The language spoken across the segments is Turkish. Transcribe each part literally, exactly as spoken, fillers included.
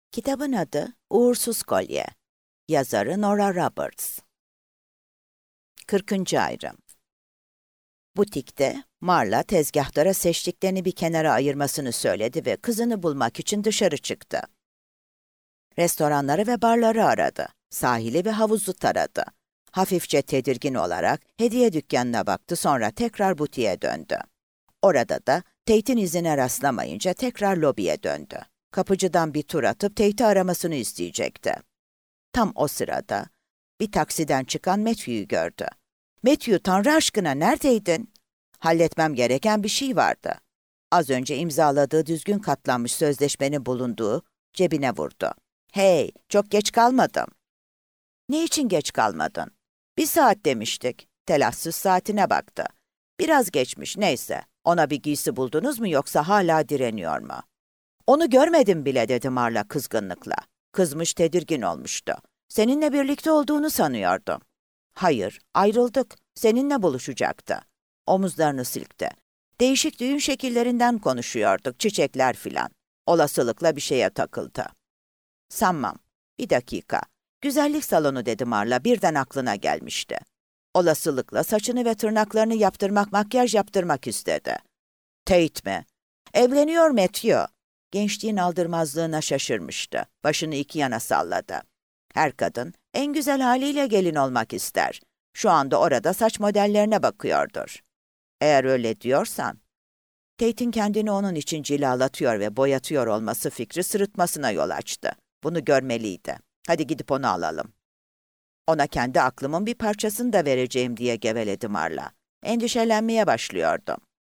Kitabın adı Uğursuz Kolye. Yazarı Nora Roberts. kırkıncı ayrım. Butikte Marla tezgahtara seçtiklerini bir kenara ayırmasını söyledi ve kızını bulmak için dışarı çıktı. Restoranları ve barları aradı. Sahili ve havuzu taradı. Hafifçe tedirgin olarak hediye dükkanına baktı, sonra tekrar butiğe döndü. Orada da Tate'in izine rastlamayınca tekrar lobiye döndü. Kapıcıdan bir tur atıp Tate'i aramasını isteyecekti. Tam o sırada bir taksiden çıkan Matthew'yu gördü. "Matthew, Tanrı aşkına neredeydin?" "Halletmem gereken bir şey vardı." Az önce imzaladığı düzgün katlanmış sözleşmenin bulunduğu cebine vurdu. "Hey, çok geç kalmadım." "Ne için geç kalmadın?" "Bir saat demiştik." Telassız saatine baktı. "Biraz geçmiş, neyse. Ona bir giysi buldunuz mu yoksa hala direniyor mu?" "Onu görmedim bile," dedi Marla kızgınlıkla. Kızmış, tedirgin olmuştu. "Seninle birlikte olduğunu sanıyordum." "Hayır, ayrıldık. Seninle buluşacaktı." Omuzlarını silkti. "Değişik düğün şekillerinden konuşuyorduk, çiçekler filan." Olasılıkla bir şeye takıldı. "Sanmam. Bir dakika. Güzellik salonu," dedi Marla, birden aklına gelmişti. Olasılıkla saçını ve tırnaklarını yaptırmak, makyaj yaptırmak istedi. "Tate mi?" "Evleniyor Matthew." Gençliğin aldırmazlığına şaşırmıştı. Başını iki yana salladı. Her kadın en güzel haliyle gelin olmak ister. Şu anda orada saç modellerine bakıyordur. "Eğer öyle diyorsan." Tate'in kendini onun için cilalatıyor ve boyatıyor olması fikri sırıtmasına yol açtı. Bunu görmeliydi. "Hadi gidip onu alalım." "Ona kendi aklımın bir parçasını da vereceğim," diye geveledi Marla. Endişelenmeye başlıyordum.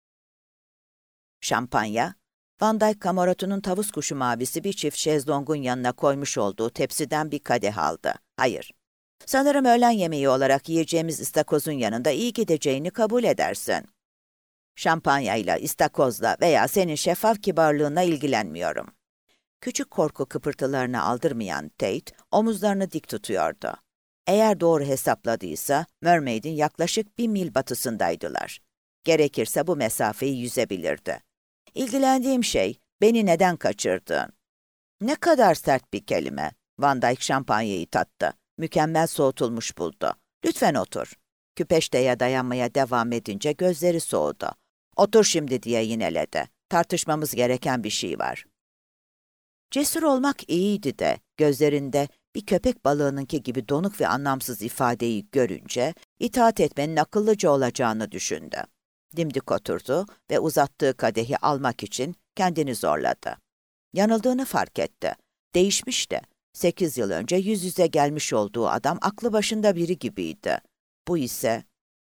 Şampanya, Van Dyke Camarotu'nun tavus kuşu mavisi bir çift şezlongun yanına koymuş olduğu tepsiden bir kadeh aldı. "Hayır. Sanırım öğlen yemeği olarak yiyeceğimiz istakozun yanında iyi gideceğini kabul edersin." "Şampanyayla, istakozla veya senin şeffaf kibarlığına ilgilenmiyorum." Küçük korku kıpırtılarını aldırmayan Tate, omuzlarını dik tutuyordu. Eğer doğru hesapladıysa, Mermaid'in yaklaşık bir mil batısındaydılar. Gerekirse bu mesafeyi yüzebilirdi. "İlgilendiğim şey, beni neden kaçırdın?" "Ne kadar sert bir kelime." Van Dyke şampanyayı tattı. Mükemmel soğutulmuş buldu. "Lütfen otur." Küpeşteye dayanmaya devam edince gözleri soğudu. "Otur şimdi," diye yineledi. "Tartışmamız gereken bir şey var." Cesur olmak iyiydi de, gözlerinde bir köpek balığınınki gibi donuk ve anlamsız ifadeyi görünce, itaat etmenin akıllıca olacağını düşündü. Dimdik oturdu ve uzattığı kadehi almak için kendini zorladı. Yanıldığını fark etti. Değişmişti. Sekiz yıl önce yüz yüze gelmiş olduğu adam aklı başında biri gibiydi. Bu ise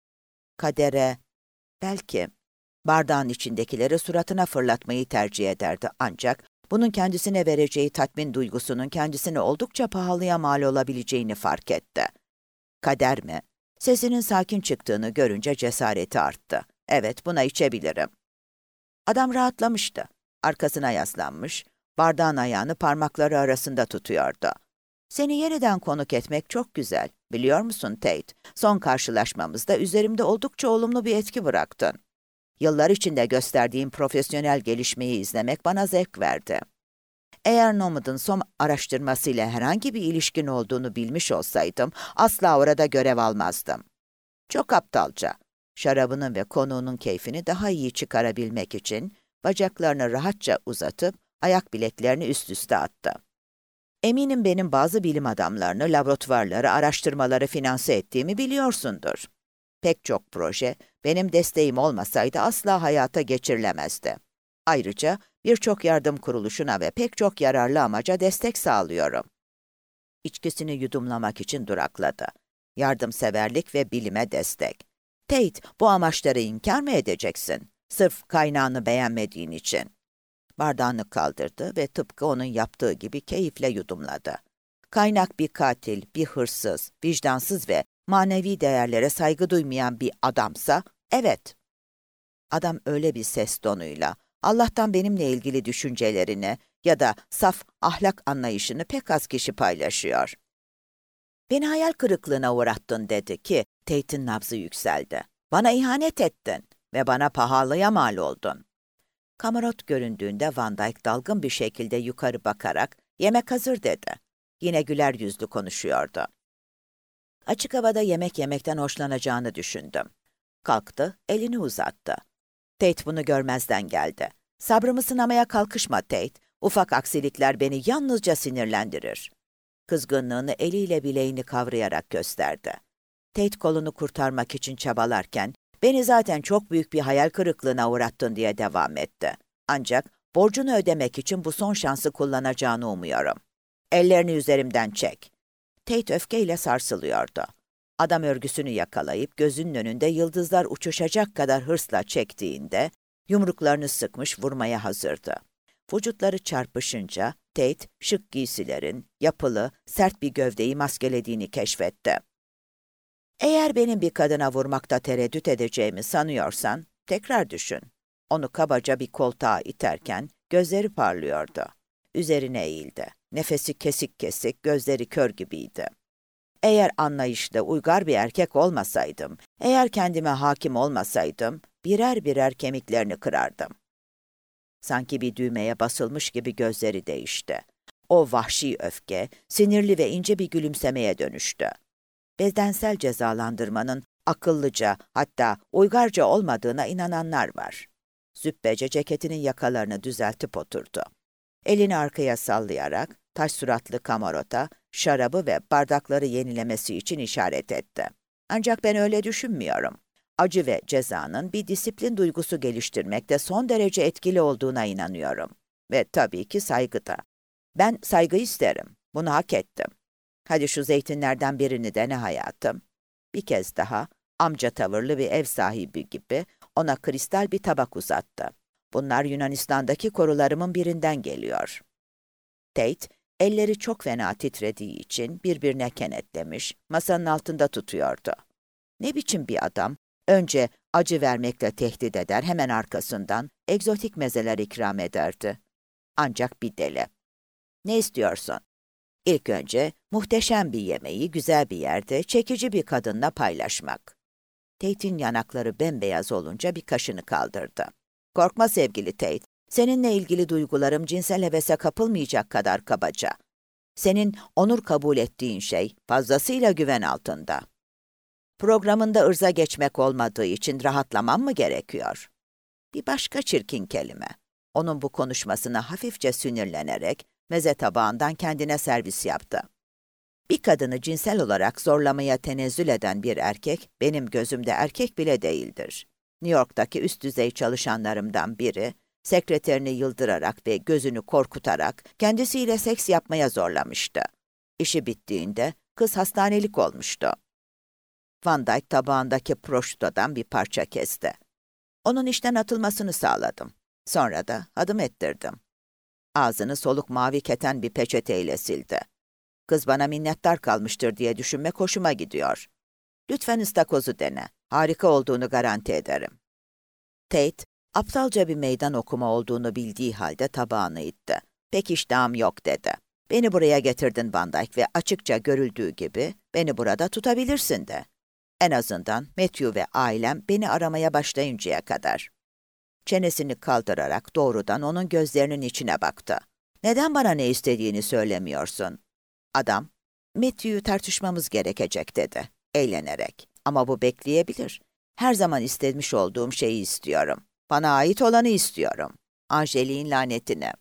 kadere, belki bardağın içindekileri suratına fırlatmayı tercih ederdi, ancak bunun kendisine vereceği tatmin duygusunun kendisine oldukça pahalıya mal olabileceğini fark etti. Kader mi? Sesinin sakin çıktığını görünce cesareti arttı. "Evet, buna içebilirim." Adam rahatlamıştı. Arkasına yaslanmış, bardağın ayağını parmakları arasında tutuyordu. "Seni yeniden konuk etmek çok güzel. Biliyor musun Tate, son karşılaşmamızda üzerimde oldukça olumlu bir etki bıraktın. Yıllar içinde gösterdiğim profesyonel gelişmeyi izlemek bana zevk verdi. Eğer Nomad'ın son araştırmasıyla herhangi bir ilişkin olduğunu bilmiş olsaydım, asla orada görev almazdım." Çok aptalca. Şarabının ve konuğunun keyfini daha iyi çıkarabilmek için bacaklarını rahatça uzatıp ayak bileklerini üst üste attı. "Eminim benim bazı bilim adamlarını, laboratuvarları, araştırmaları finanse ettiğimi biliyorsundur. Pek çok proje benim desteğim olmasaydı asla hayata geçirilemezdi. Ayrıca birçok yardım kuruluşuna ve pek çok yararlı amaca destek sağlıyorum." İçkisini yudumlamak için durakladı. Yardımseverlik ve bilime destek. "Tate, bu amaçları inkar mı edeceksin? Sırf kaynağını beğenmediğin için." Bardağını kaldırdı ve tıpkı onun yaptığı gibi keyifle yudumladı. Kaynak bir katil, bir hırsız, vicdansız ve manevi değerlere saygı duymayan bir adamsa, evet. Adam öyle bir ses tonuyla, Allah'tan benimle ilgili düşüncelerini ya da saf ahlak anlayışını pek az kişi paylaşıyor. "Beni hayal kırıklığına uğrattın," dedi ki, Tate'in nabzı yükseldi. "Bana ihanet ettin ve bana pahalıya mal oldun." Kamarot göründüğünde Van Dyke dalgın bir şekilde yukarı bakarak Yemek hazır dedi. Yine güler yüzlü konuşuyordu. Açık havada yemek yemekten hoşlanacağını düşündüm. Kalktı, elini uzattı. Tate bunu görmezden geldi. Sabrımı sınamaya kalkışma Tate. Ufak aksilikler beni yalnızca sinirlendirir. Kızgınlığını eliyle bileğini kavrayarak gösterdi. Tate kolunu kurtarmak için çabalarken, beni zaten çok büyük bir hayal kırıklığına uğrattın diye devam etti. Ancak borcunu ödemek için bu son şansı kullanacağını umuyorum. Ellerini üzerimden çek. Tate öfkeyle sarsılıyordu. Adam örgüsünü yakalayıp gözünün önünde yıldızlar uçuşacak kadar hırsla çektiğinde, yumruklarını sıkmış vurmaya hazırdı. Vücutları çarpışınca Tate, şık giysilerin, yapılı, sert bir gövdeyi maskelediğini keşfetti. Eğer benim bir kadına vurmakta tereddüt edeceğimi sanıyorsan, tekrar düşün. Onu kabaca bir koltuğa iterken gözleri parlıyordu. Üzerine eğildi. Nefesi kesik kesik, gözleri kör gibiydi. Eğer anlayışlı, uygar bir erkek olmasaydım, eğer kendime hakim olmasaydım, birer birer kemiklerini kırardım. Sanki bir düğmeye basılmış gibi gözleri değişti. O vahşi öfke, sinirli ve ince bir gülümsemeye dönüştü. Bedensel cezalandırmanın akıllıca, hatta uygarca olmadığına inananlar var. Züppece ceketinin yakalarını düzeltip oturdu. Elini arkaya sallayarak taş suratlı kamarota, şarabı ve bardakları yenilemesi için işaret etti. Ancak ben öyle düşünmüyorum. Acı ve cezanın bir disiplin duygusu geliştirmekte son derece etkili olduğuna inanıyorum. Ve tabii ki saygı da. Ben saygı isterim. Bunu hak ettim. Hadi şu zeytinlerden birini dene hayatım. Bir kez daha amca tavırlı bir ev sahibi gibi ona kristal bir tabak uzattı. Bunlar Yunanistan'daki korularımın birinden geliyor. Tate, elleri çok fena titrediği için birbirine kenetlemiş, masanın altında tutuyordu. Ne biçim bir adam, önce acı vermekle tehdit eder, hemen arkasından egzotik mezeler ikram ederdi. Ancak bir deli. Ne istiyorsun? İlk önce muhteşem bir yemeği güzel bir yerde çekici bir kadınla paylaşmak. Tate'in yanakları bembeyaz olunca bir kaşını kaldırdı. Korkma sevgili Tate, seninle ilgili duygularım cinsel hevese kapılmayacak kadar kabaca. Senin onur kabul ettiğin şey fazlasıyla güven altında. Programında ırza geçmek olmadığı için rahatlamam mı gerekiyor? Bir başka çirkin kelime. Onun bu konuşmasına hafifçe sinirlenerek meze tabağından kendine servis yaptı. Bir kadını cinsel olarak zorlamaya tenezzül eden bir erkek, benim gözümde erkek bile değildir. New York'taki üst düzey çalışanlarımdan biri, sekreterini yıldırarak ve gözünü korkutarak kendisiyle seks yapmaya zorlamıştı. İşi bittiğinde kız hastanelik olmuştu. Van Dyke tabağındaki prosciutto'dan bir parça kesti. Onun işten atılmasını sağladım. Sonra da adım ettirdim. Ağzını soluk mavi keten bir peçeteyle sildi. Kız bana minnettar kalmıştır diye düşünmek hoşuma gidiyor. Lütfen ıstakozu dene. Harika olduğunu garanti ederim. Tate, aptalca bir meydan okuma olduğunu bildiği halde tabağını itti. Pek iştahım yok dedi. Beni buraya getirdin Van Dyke ve açıkça görüldüğü gibi beni burada tutabilirsin de. En azından Matthew ve ailem beni aramaya başlayıncaya kadar. Çenesini kaldırarak doğrudan onun gözlerinin içine baktı. Neden bana ne istediğini söylemiyorsun? Adam, Matthew'yu tartışmamız gerekecek dedi, eğlenerek. Ama bu bekleyebilir. Her zaman istemiş olduğum şeyi istiyorum. Bana ait olanı istiyorum. Angelik'in lanetini.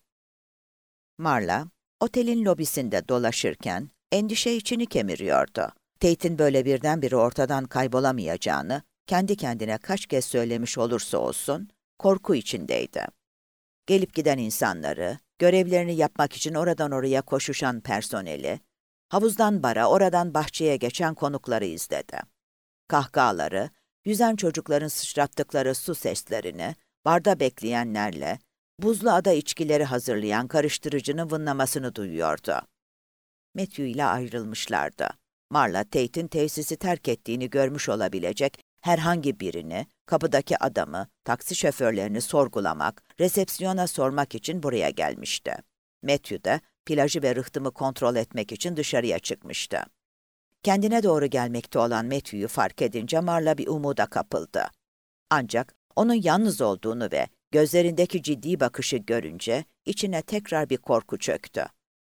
Marla, otelin lobisinde dolaşırken endişe içini kemiriyordu. Tate'in böyle birdenbire ortadan kaybolamayacağını kendi kendine kaç kez söylemiş olursa olsun korku içindeydi. Gelip giden insanları, görevlerini yapmak için oradan oraya koşuşan personeli, havuzdan bara, oradan bahçeye geçen konukları izledi. Kahkahaları, yüzen çocukların sıçrattıkları su seslerini, barda bekleyenlerle, buzlu ada içkileri hazırlayan karıştırıcının vınlamasını duyuyordu. Matthew ile ayrılmışlardı. Marla, Tate'in tesisi terk ettiğini görmüş olabilecek herhangi birini, kapıdaki adamı, taksi şoförlerini sorgulamak, resepsiyona sormak için buraya gelmişti. Matthew de plajı ve rıhtımı kontrol etmek için dışarıya çıkmıştı. Kendine doğru gelmekte olan Matthew'yu fark edince Marla bir umuda kapıldı. Ancak onun yalnız olduğunu ve gözlerindeki ciddi bakışı görünce içine tekrar bir korku çöktü.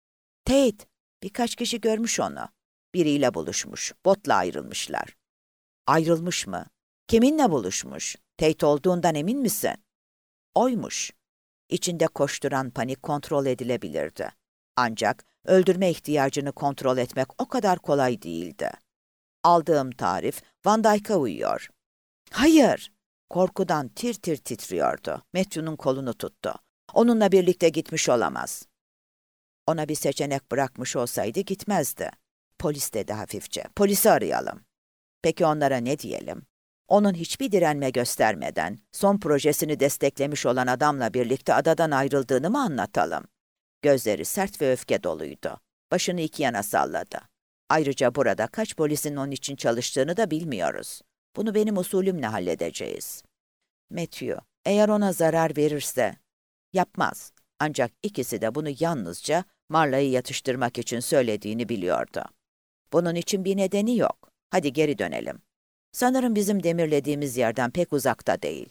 Tate, birkaç kişi görmüş onu. Biriyle buluşmuş, botla ayrılmışlar. Ayrılmış mı? Kiminle buluşmuş? Tate olduğundan emin misin? Oymuş. İçinde koşturan panik kontrol edilebilirdi. Ancak öldürme ihtiyacını kontrol etmek o kadar kolay değildi. Aldığım tarif Van Dyke'a uyuyor. Hayır! Korkudan tir tir titriyordu. Matthew'nun kolunu tuttu. Onunla birlikte gitmiş olamaz. Ona bir seçenek bırakmış olsaydı gitmezdi. Polis dedi hafifçe. Polisi arayalım. Peki onlara ne diyelim? Onun hiçbir direnme göstermeden son projesini desteklemiş olan adamla birlikte adadan ayrıldığını mı anlatalım? Gözleri sert ve öfke doluydu. Başını iki yana salladı. Ayrıca burada kaç polisin onun için çalıştığını da bilmiyoruz. Bunu benim usulümle halledeceğiz. Matthew, eğer ona zarar verirse, yapmaz. Ancak ikisi de bunu yalnızca Marla'yı yatıştırmak için söylediğini biliyordu. Bunun için bir nedeni yok. Hadi geri dönelim. Sanırım bizim demirlediğimiz yerden pek uzakta değil.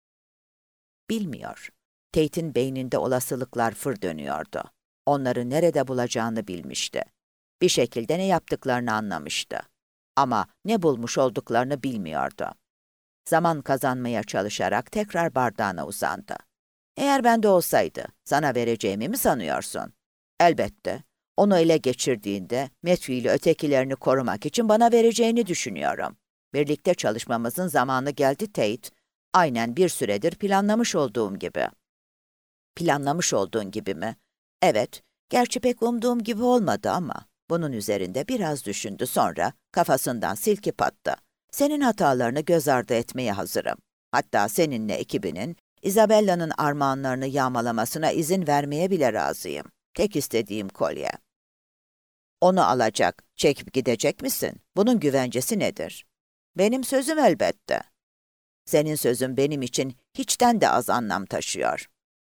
Bilmiyor. Tate'in beyninde olasılıklar fır dönüyordu. Onları nerede bulacağını bilmişti. Bir şekilde ne yaptıklarını anlamıştı. Ama ne bulmuş olduklarını bilmiyordu. Zaman kazanmaya çalışarak tekrar bardağına uzandı. Eğer bende olsaydı, sana vereceğimi mi sanıyorsun? Elbette. Onu ele geçirdiğinde Matthew ile ötekilerini korumak için bana vereceğini düşünüyorum. Birlikte çalışmamızın zamanı geldi Tate. Aynen bir süredir planlamış olduğum gibi. Planlamış olduğun gibi mi? Evet, gerçi pek umduğum gibi olmadı ama bunun üzerinde biraz düşündü, sonra kafasından silkip attı. Senin hatalarını göz ardı etmeye hazırım. Hatta seninle ekibinin Isabella'nın armağanlarını yağmalamasına izin vermeye bile razıyım. Tek istediğim kolye. Onu alacak, çekip gidecek misin? Bunun güvencesi nedir? Benim sözüm elbette. Senin sözün benim için hiçten de az anlam taşıyor.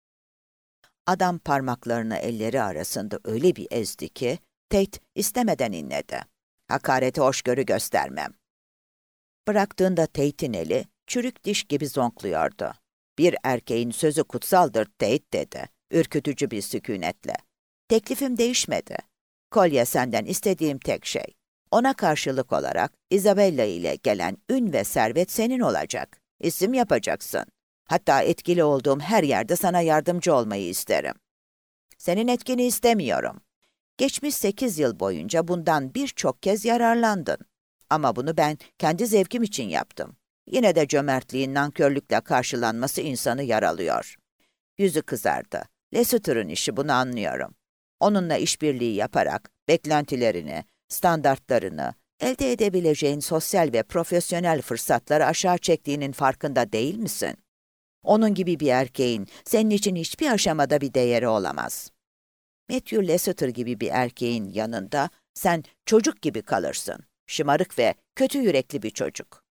Adam parmaklarını elleri arasında öyle bir ezdi ki, Tate istemeden inledi. Hakarete hoşgörü göstermem. Bıraktığında Tate'in eli çürük diş gibi zonkluyordu. Bir erkeğin sözü kutsaldır Tate dedi, ürkütücü bir sükunetle. Teklifim değişmedi. Kolye senden istediğim tek şey. Ona karşılık olarak Isabella ile gelen ün ve servet senin olacak. İsim yapacaksın. Hatta etkili olduğum her yerde sana yardımcı olmayı isterim. Senin etkini istemiyorum. Geçmiş sekiz yıl boyunca bundan birçok kez yararlandın. Ama bunu ben kendi zevkim için yaptım. Yine de cömertliğin nankörlükle karşılanması insanı yaralıyor. Yüzü kızardı. Lasseter'ın işi, bunu anlıyorum. Onunla işbirliği yaparak beklentilerini, standartlarını, elde edebileceğin sosyal ve profesyonel fırsatları aşağı çektiğinin farkında değil misin? Onun gibi bir erkeğin senin için hiçbir aşamada bir değeri olamaz. Matthew Lasseter gibi bir erkeğin yanında sen çocuk gibi kalırsın. Şımarık ve kötü yürekli bir çocuk.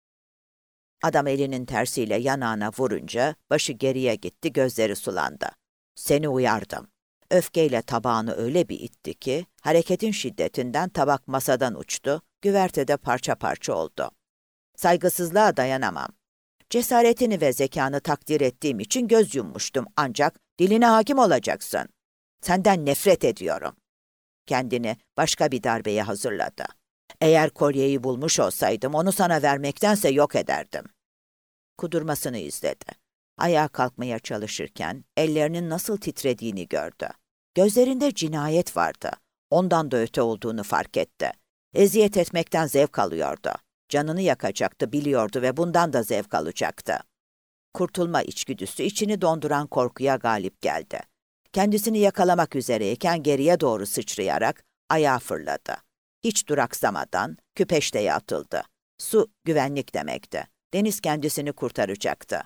Adam elinin tersiyle yanağına vurunca başı geriye gitti, gözleri sulandı. Seni uyardım. Öfkeyle tabağını öyle bir itti ki hareketin şiddetinden tabak masadan uçtu, güvertede parça parça oldu. Saygısızlığa dayanamam. Cesaretini ve zekanı takdir ettiğim için göz yummuştum, ancak diline hakim olacaksın. Senden nefret ediyorum. Kendini başka bir darbeye hazırladı. Eğer kolyeyi bulmuş olsaydım onu sana vermektense yok ederdim. Kudurmasını izledi. Ayağa kalkmaya çalışırken ellerinin nasıl titrediğini gördü. Gözlerinde cinayet vardı. Ondan da öte olduğunu fark etti. Eziyet etmekten zevk alıyordu. Canını yakacaktı biliyordu ve bundan da zevk alacaktı. Kurtulma içgüdüsü içini donduran korkuya galip geldi. Kendisini yakalamak üzereyken geriye doğru sıçrayarak ayağa fırladı. Hiç duraksamadan küpeşteye atıldı. Su güvenlik demekti. Deniz kendisini kurtaracaktı.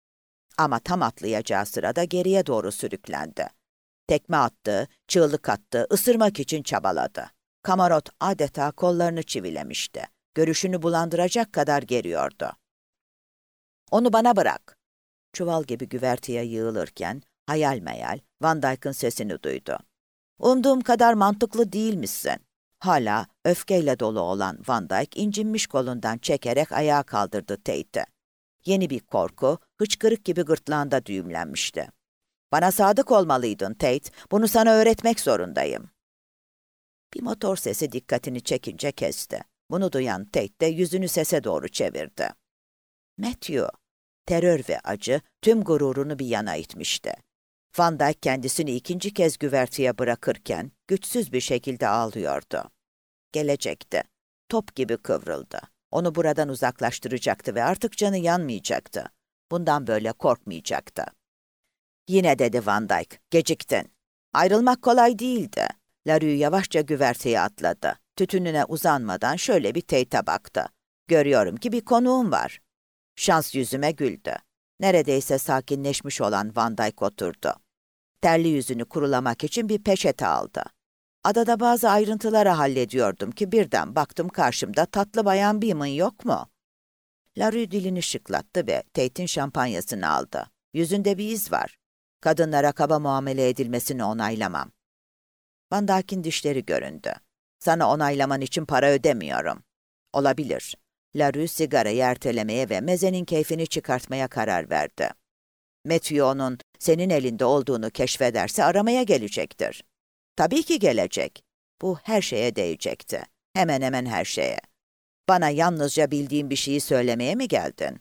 Ama tam atlayacağı sırada geriye doğru sürüklendi. Tekme attı, çığlık attı, ısırmak için çabaladı. Kamarot adeta kollarını çivilemişti. Görüşünü bulandıracak kadar geriyordu. Onu bana bırak. Çuval gibi güverteye yığılırken hayal meyal Van Dyke'ın sesini duydu. Umduğum kadar mantıklı değilmişsin. Hala öfkeyle dolu olan Van Dyke incinmiş kolundan çekerek ayağa kaldırdı Tate'i. Yeni bir korku, hıçkırık gibi gırtlağında düğümlenmişti. Bana sadık olmalıydın Tate, bunu sana öğretmek zorundayım. Bir motor sesi dikkatini çekince kesti. Bunu duyan Tate de yüzünü sese doğru çevirdi. Matthew, terör ve acı tüm gururunu bir yana itmişti. Van Dyke kendisini ikinci kez güverteye bırakırken güçsüz bir şekilde ağlıyordu. Gelecekti. Top gibi kıvrıldı. Onu buradan uzaklaştıracaktı ve artık canı yanmayacaktı. Bundan böyle korkmayacaktı. Yine dedi Van Dyke, geciktin. Ayrılmak kolay değildi. Larue yavaşça güverteye atladı. Tütününe uzanmadan şöyle bir Tate'e baktı. Görüyorum ki bir konuğum var. Şans yüzüme güldü. Neredeyse sakinleşmiş olan Van Dyke oturdu. Terli yüzünü kurulamak için bir peçete aldı. Adada bazı ayrıntıları hallediyordum ki birden baktım karşımda tatlı bayan Beeman yok mu? Larue dilini şıklattı ve Tate'in şampanyasını aldı. Yüzünde bir iz var. Kadınlara kaba muamele edilmesini onaylamam. Van Dyke'in dişleri göründü. Sana onaylaman için para ödemiyorum. Olabilir. Larue sigarayı ertelemeye ve mezenin keyfini çıkartmaya karar verdi. Matthew onun senin elinde olduğunu keşfederse aramaya gelecektir. Tabii ki gelecek. Bu her şeye değecekti. Hemen hemen her şeye. Bana yalnızca bildiğim bir şeyi söylemeye mi geldin?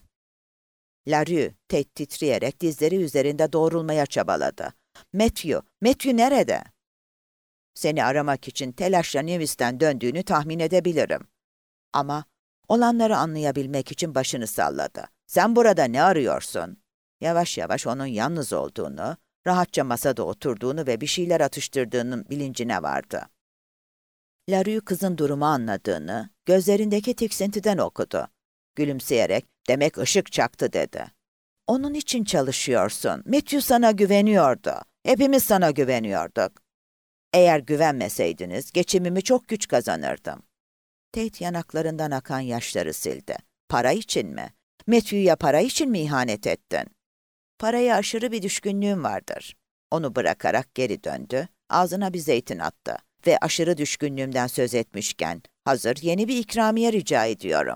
Larue, Tate titreyerek dizleri üzerinde doğrulmaya çabaladı. Matthew, Matthew nerede? Seni aramak için telaşla Nevis'ten döndüğünü tahmin edebilirim. Ama olanları anlayabilmek için başını salladı. Sen burada ne arıyorsun? Yavaş yavaş onun yalnız olduğunu, rahatça masada oturduğunu ve bir şeyler atıştırdığının bilincine vardı. Larue kızın durumu anladığını, gözlerindeki tiksintiden okudu. Gülümseyerek, demek ışık çaktı dedi. Onun için çalışıyorsun. Matthew sana güveniyordu. Hepimiz sana güveniyorduk. Eğer güvenmeseydiniz, geçimimi çok güç kazanırdım. Tate yanaklarından akan yaşları sildi. Para için mi? Matthew'ya para için mi ihanet ettin? Paraya aşırı bir düşkünlüğüm vardır. Onu bırakarak geri döndü, ağzına bir zeytin attı ve aşırı düşkünlüğümden söz etmişken, hazır yeni bir ikramiye rica ediyorum.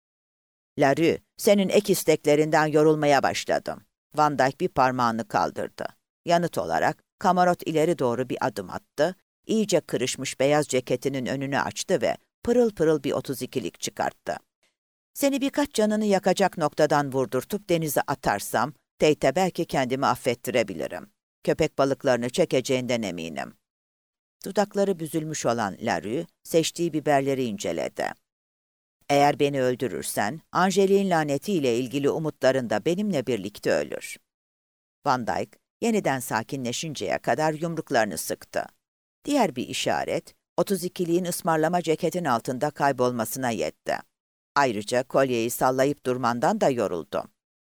Larue, senin ek isteklerinden yorulmaya başladım. Van Dyke bir parmağını kaldırdı. Yanıt olarak, Kamarot ileri doğru bir adım attı, iyice kırışmış beyaz ceketinin önünü açtı ve pırıl pırıl bir otuz ikilik çıkarttı. Seni birkaç canını yakacak noktadan vurdurtup denize atarsam, Tate'e belki kendimi affettirebilirim. Köpek balıklarını çekeceğinden eminim. Dudakları büzülmüş olan Larue, seçtiği biberleri inceledi. Eğer beni öldürürsen, Angelique'in lanetiyle ilgili umutların da benimle birlikte ölür. Van Dyke, yeniden sakinleşinceye kadar yumruklarını sıktı. Diğer bir işaret, otuz ikiliğin ısmarlama ceketin altında kaybolmasına yetti. Ayrıca kolyeyi sallayıp durmandan da yoruldu.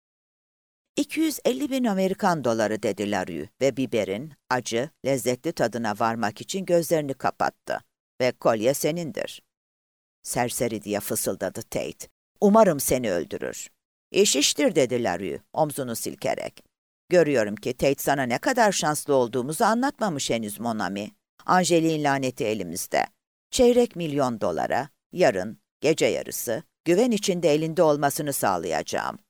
iki yüz elli bin Amerikan doları dedi Larue ve biberin acı, lezzetli tadına varmak için gözlerini kapattı. Ve kolye senindir. Serseri diye fısıldadı Tate. Umarım seni öldürür. İş iştir dedi Larue, omzunu silkerek. Görüyorum ki Tate sana ne kadar şanslı olduğumuzu anlatmamış henüz Monami. Angelique'in laneti elimizde. Çeyrek milyon dolara, yarın, gece yarısı, güven içinde elinde olmasını sağlayacağım.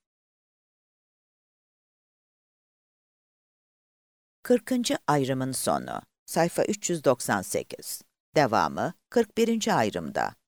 kırkıncı ayrımın sonu. Sayfa üç yüz doksan sekiz. Devamı kırk birinci ayrımda.